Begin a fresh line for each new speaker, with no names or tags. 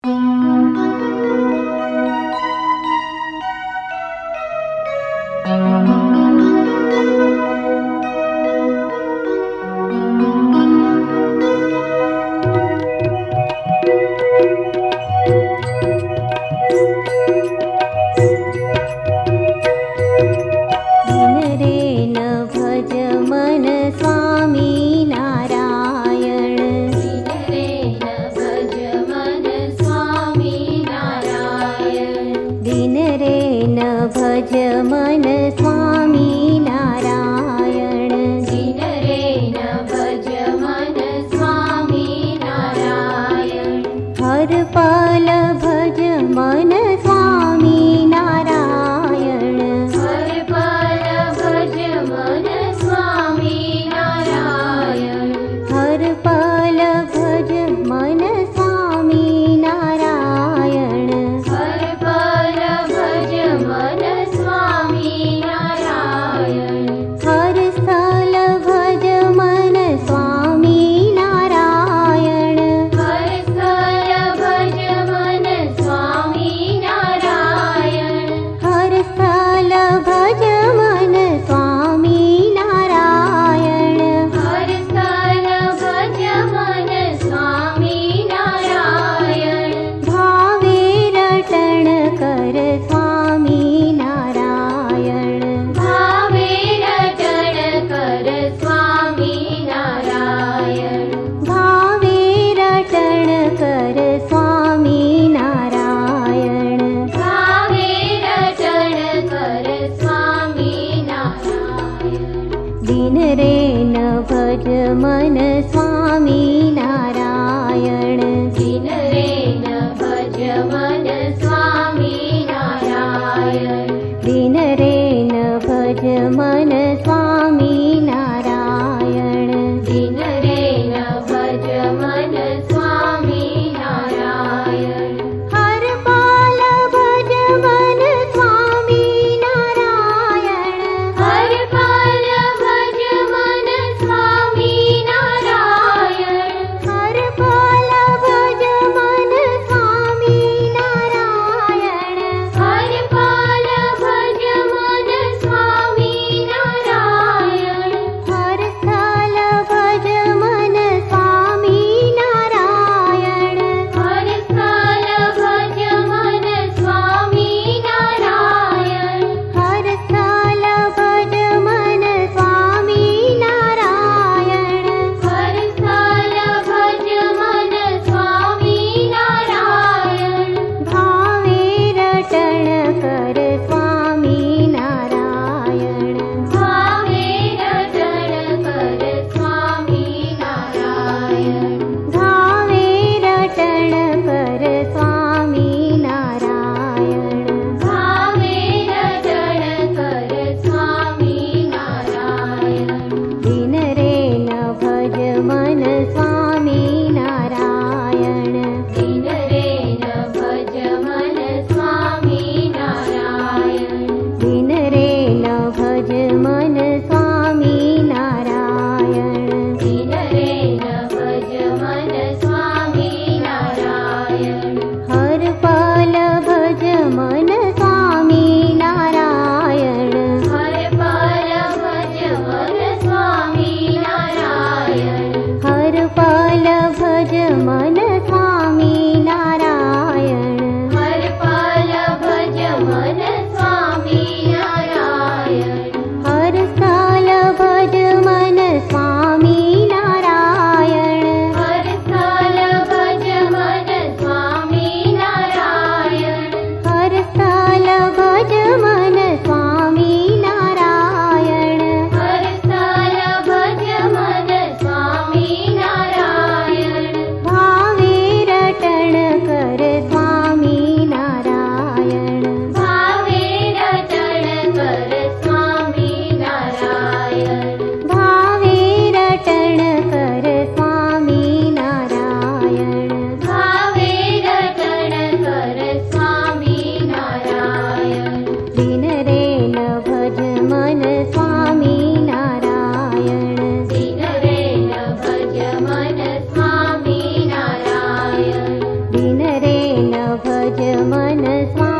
भज मन स्वामी नारायण। दिन रे न भज मन स्वामी नारायण। हर पल भज मन स्वामी नारायण। हर पल भज मन स्वामी नारायण। हर पल भज मन स्वामी नारायण। हर पल भज मन स्वामी नारायण। हर स्थल भज मन स्वामी नारायण। हर स्थल भज मन स्वामी नारायण। हर स्थल भज मन स्वामी नारायण। हर स्थल भज मन स्वामी नारायण। भावे रटण कर स्वामी नारायण। भावे रटण कर स्वामी नारायण। भावे रटण कर स्वामी नारायण। भावे रटण कर स्वामी नारायण। दिन रे न भज मन स्वामी नारायण। दिन रे न भज मन स्वामी नारायण। दिन रे न भज मन स्वामी नारायण। दिन रे न भज मन स्वामी नारायण। हर पल भज मन स्वामी नारायण। हर पल भज मन स्वामी नारायण। हर पल भज मन स्वामी नारायण। हर पल भज मन स्वामी नारायण। हर स्थल भज मन स्वामी नारायण। भज मन स्वामी